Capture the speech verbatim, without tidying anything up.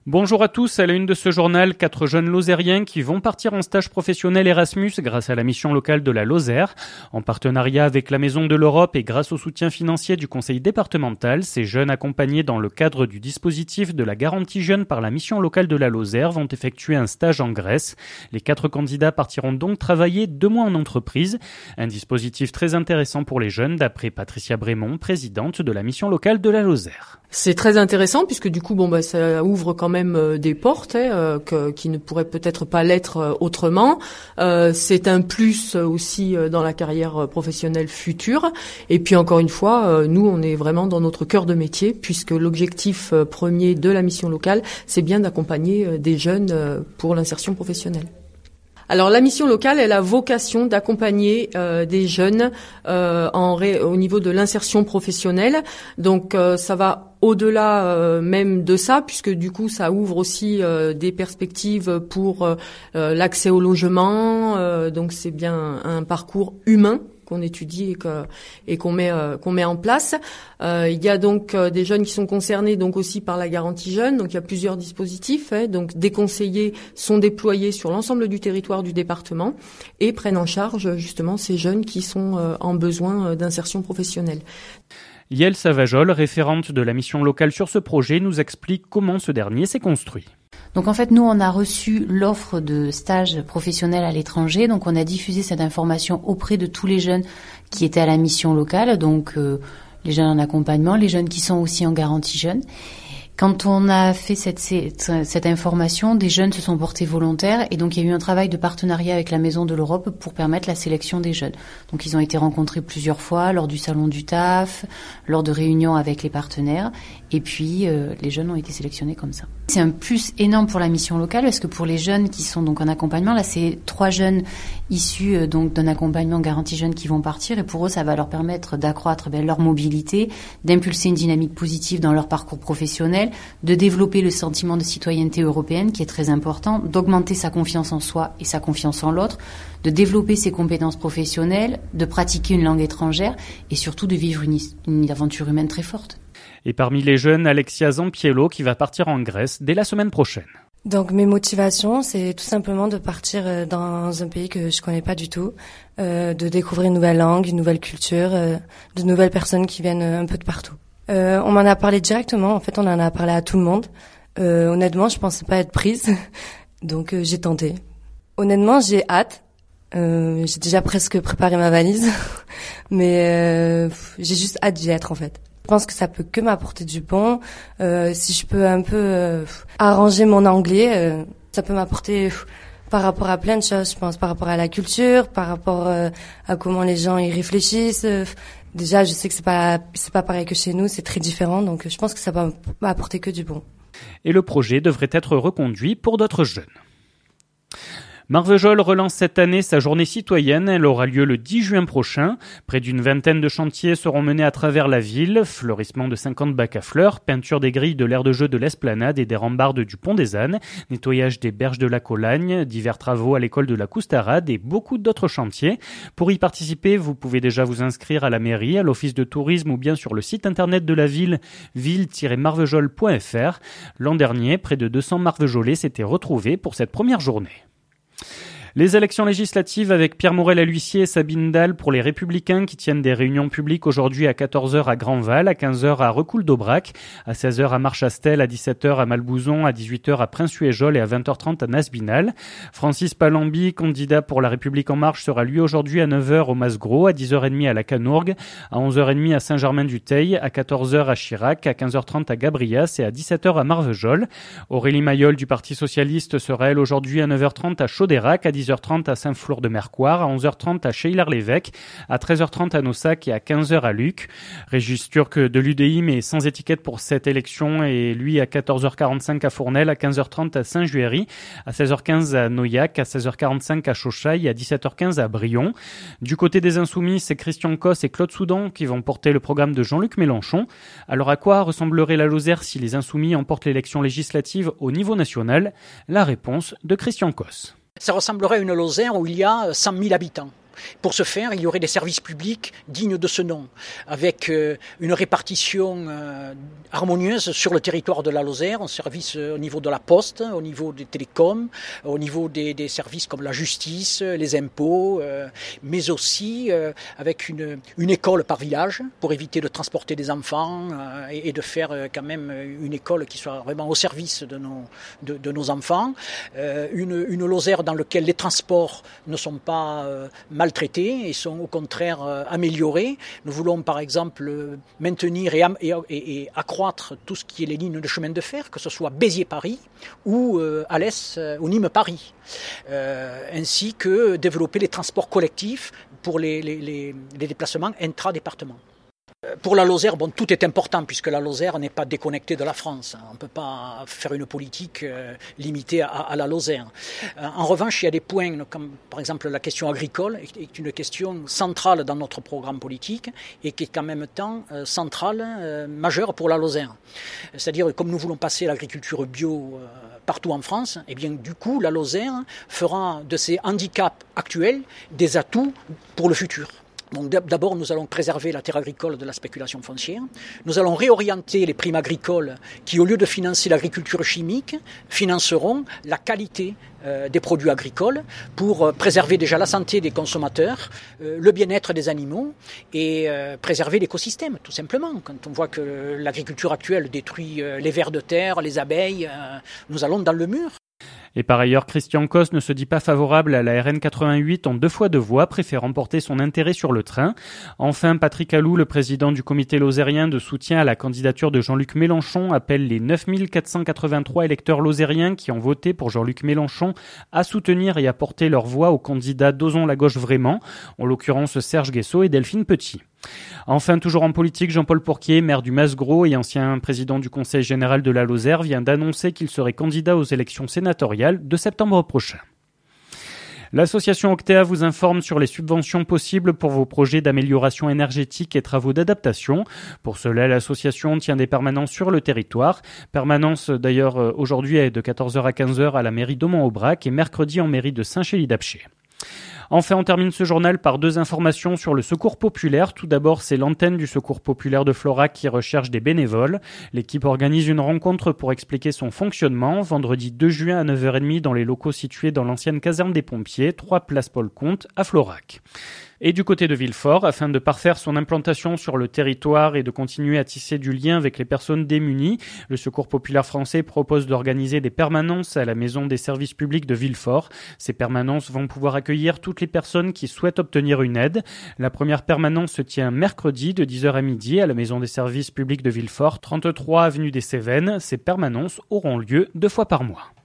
Bonjour à tous, à la une de ce journal, quatre jeunes lozériens qui vont partir en stage professionnel Erasmus grâce à la mission locale de la Lozère. En partenariat avec la Maison de l'Europe et grâce au soutien financier du conseil départemental, ces jeunes accompagnés dans le cadre du dispositif de la garantie jeune par la mission locale de la Lozère vont effectuer un stage en Grèce. Les quatre candidats partiront donc travailler deux mois en entreprise. Un dispositif très intéressant pour les jeunes d'après Patricia Brémond, présidente de la mission locale de la Lozère. C'est très intéressant puisque du coup bon bah ça ouvre quand même euh, des portes hein, euh, que, qui ne pourraient peut-être pas l'être euh, autrement. Euh, c'est un plus aussi euh, dans la carrière professionnelle future. Et puis encore une fois, euh, nous on est vraiment dans notre cœur de métier puisque l'objectif euh, premier de la mission locale, c'est bien d'accompagner euh, des jeunes euh, pour l'insertion professionnelle. Alors la mission locale, elle a vocation d'accompagner euh, des jeunes euh, en ré, au niveau de l'insertion professionnelle. Donc euh, ça va au-delà euh, même de ça, puisque du coup ça ouvre aussi euh, des perspectives pour euh, l'accès au logement. Euh, donc c'est bien un, un parcours humain qu'on étudie et, que, et qu'on met euh, qu'on met en place. Euh, il y a donc euh, des jeunes qui sont concernés donc aussi par la garantie jeune. Donc il y a plusieurs dispositifs. Hein, donc des conseillers sont déployés sur l'ensemble du territoire du département et prennent en charge justement ces jeunes qui sont euh, en besoin euh, d'insertion professionnelle. Yael Savajol, référente de la mission locale sur ce projet, nous explique comment ce dernier s'est construit. Donc en fait, nous, on a reçu l'offre de stage professionnel à l'étranger. Donc on a diffusé cette information auprès de tous les jeunes qui étaient à la mission locale. Donc euh, les jeunes en accompagnement, les jeunes qui sont aussi en garantie jeune. Quand on a fait cette, cette, cette information, des jeunes se sont portés volontaires et donc il y a eu un travail de partenariat avec la Maison de l'Europe pour permettre la sélection des jeunes. Donc ils ont été rencontrés plusieurs fois lors du salon du T A F, lors de réunions avec les partenaires et puis euh, les jeunes ont été sélectionnés comme ça. C'est un plus énorme pour la mission locale parce que pour les jeunes qui sont donc en accompagnement, là c'est trois jeunes issus euh, donc d'un accompagnement garantie jeune qui vont partir et pour eux ça va leur permettre d'accroître ben, leur mobilité, d'impulser une dynamique positive dans leur parcours professionnel, de développer le sentiment de citoyenneté européenne qui est très important, d'augmenter sa confiance en soi et sa confiance en l'autre, de développer ses compétences professionnelles, de pratiquer une langue étrangère et surtout de vivre une, une aventure humaine très forte. Et parmi les jeunes, Alexia Zampiello qui va partir en Grèce dès la semaine prochaine. Donc mes motivations, c'est tout simplement de partir dans un pays que je connais pas du tout, euh, de découvrir une nouvelle langue, une nouvelle culture, euh, de nouvelles personnes qui viennent un peu de partout. Euh, on m'en a parlé directement, en fait on en a parlé à tout le monde. Euh, honnêtement, je pensais pas être prise, donc euh, j'ai tenté. Honnêtement, j'ai hâte. Euh, j'ai déjà presque préparé ma valise, mais euh, j'ai juste hâte d'y être en fait. Je pense que ça peut que m'apporter du bon. Euh, si je peux un peu euh, arranger mon anglais, euh, ça peut m'apporter euh, par rapport à plein de choses, je pense, par rapport à la culture, par rapport euh, à comment les gens y réfléchissent. Euh, déjà, je sais que c'est pas c'est pas pareil que chez nous, c'est très différent, donc je pense que ça va m'apporter que du bon. Et le projet devrait être reconduit pour d'autres jeunes. Marvejols relance cette année sa journée citoyenne. Elle aura lieu le dix juin prochain. Près d'une vingtaine de chantiers seront menés à travers la ville. Fleurissement de cinquante bacs à fleurs, peinture des grilles de l'aire de jeu de l'Esplanade et des rambardes du Pont des Ânes, nettoyage des berges de la Colagne, divers travaux à l'école de la Coustarade et beaucoup d'autres chantiers. Pour y participer, vous pouvez déjà vous inscrire à la mairie, à l'office de tourisme ou bien sur le site internet de la ville, ville tiret marvejols point f r. L'an dernier, près de deux cents marvejolais s'étaient retrouvés pour cette première journée. Les élections législatives avec Pierre Morel-a-L'Huissier et Sabine Dalle pour les Républicains qui tiennent des réunions publiques aujourd'hui à quatorze heures à Grandval, à quinze heures à Recoul-d'Aubrac, à seize heures à Marchastel, à dix-sept heures à Malbouzon, à dix-huit heures à Prince-Huéjol et à vingt heures trente à Nasbinal. Francis Palambi, candidat pour La République En Marche, sera lui aujourd'hui à neuf heures au Mas-Gros, à dix heures trente à la Canourgue, à onze heures trente à Saint-Germain-du-Teil, à quatorze heures à Chirac, à quinze heures trente à Gabrias et à dix-sept heures à Marvejols. Aurélie Mayol du Parti Socialiste sera elle aujourd'hui à neuf heures trente à Chaudérac, à dix heures trente à Saint-Flour-de-Mercoire, à onze heures trente à Cheylard-l'Évêque, à treize heures trente à Nossac et à quinze heures à Luc. Régis Turc de l'U D I mais sans étiquette pour cette élection et lui à quatorze heures quarante-cinq à Fournel, à quinze heures trente à Saint-Juéry, à seize heures quinze à Nauillac, à seize heures quarante-cinq à Chauchaille et à dix-sept heures quinze à Brion. Du côté des Insoumis, c'est Christian Cosse et Claude Soudan qui vont porter le programme de Jean-Luc Mélenchon. Alors à quoi ressemblerait la Lozère si les Insoumis emportent l'élection législative au niveau national? La réponse de Christian Cosse. Ça ressemblerait à une Lozère où il y a cent mille habitants. Pour ce faire, il y aurait des services publics dignes de ce nom, avec euh, une répartition euh, harmonieuse sur le territoire de la Lozère, un service euh, au niveau de la poste, au niveau des télécoms, au niveau des, des services comme la justice, les impôts, euh, mais aussi euh, avec une, une école par village pour éviter de transporter des enfants euh, et, et de faire euh, quand même une école qui soit vraiment au service de nos, de, de nos enfants. Euh, une, une Lozère dans laquelle les transports ne sont pas euh, maltraités et sont au contraire euh, améliorés. Nous voulons par exemple euh, maintenir et, et, et, et accroître tout ce qui est les lignes de chemin de fer, que ce soit Béziers-Paris ou euh, Alès euh, ou Nîmes-Paris, euh, ainsi que développer les transports collectifs pour les, les, les, les déplacements intra-départements. Pour la Lozère, bon, tout est important puisque la Lozère n'est pas déconnectée de la France. On ne peut pas faire une politique euh, limitée à, à la Lozère. Euh, en revanche, il y a des points, comme par exemple la question agricole, est une question centrale dans notre programme politique et qui est en même temps euh, centrale, euh, majeure pour la Lozère. C'est-à-dire, comme nous voulons passer à l'agriculture bio euh, partout en France, eh bien, du coup, la Lozère fera de ces handicaps actuels des atouts pour le futur. Donc d'abord, nous allons préserver la terre agricole de la spéculation foncière. Nous allons réorienter les primes agricoles qui, au lieu de financer l'agriculture chimique, financeront la qualité euh, des produits agricoles pour euh, préserver déjà la santé des consommateurs, euh, le bien-être des animaux et euh, préserver l'écosystème, tout simplement. Quand on voit que l'agriculture actuelle détruit euh, les vers de terre, les abeilles, euh, nous allons dans le mur. Et par ailleurs, Christian Coste ne se dit pas favorable à la R N quatre-vingt-huit en deux fois deux voies, préférant porter son intérêt sur le train. Enfin, Patrick Alou, le président du comité lozérien de soutien à la candidature de Jean-Luc Mélenchon, appelle les neuf mille quatre cent quatre-vingt-trois électeurs lozériens qui ont voté pour Jean-Luc Mélenchon à soutenir et à porter leur voix au candidat d'Osons la gauche vraiment, en l'occurrence Serge Guessot et Delphine Petit. Enfin, toujours en politique, Jean-Paul Pourquier, maire du Mas-Gros et ancien président du Conseil général de la Lozère, vient d'annoncer qu'il serait candidat aux élections sénatoriales de septembre prochain. L'association Octea vous informe sur les subventions possibles pour vos projets d'amélioration énergétique et travaux d'adaptation. Pour cela, l'association tient des permanences sur le territoire. Permanence d'ailleurs aujourd'hui de quatorze heures à quinze heures à la mairie d'Aumont-Aubrac et mercredi en mairie de Saint-Chély-d'Apcher. Enfin, on termine ce journal par deux informations sur le secours populaire. Tout d'abord, c'est l'antenne du secours populaire de Florac qui recherche des bénévoles. L'équipe organise une rencontre pour expliquer son fonctionnement. Vendredi deux juin à neuf heures trente dans les locaux situés dans l'ancienne caserne des pompiers, trois place Paul Comte à Florac. Et du côté de Villefort, afin de parfaire son implantation sur le territoire et de continuer à tisser du lien avec les personnes démunies, le Secours populaire français propose d'organiser des permanences à la Maison des services publics de Villefort. Ces permanences vont pouvoir accueillir toutes les personnes qui souhaitent obtenir une aide. La première permanence se tient mercredi de dix heures à midi à la Maison des services publics de Villefort, trente-trois avenue des Cévennes. Ces permanences auront lieu deux fois par mois.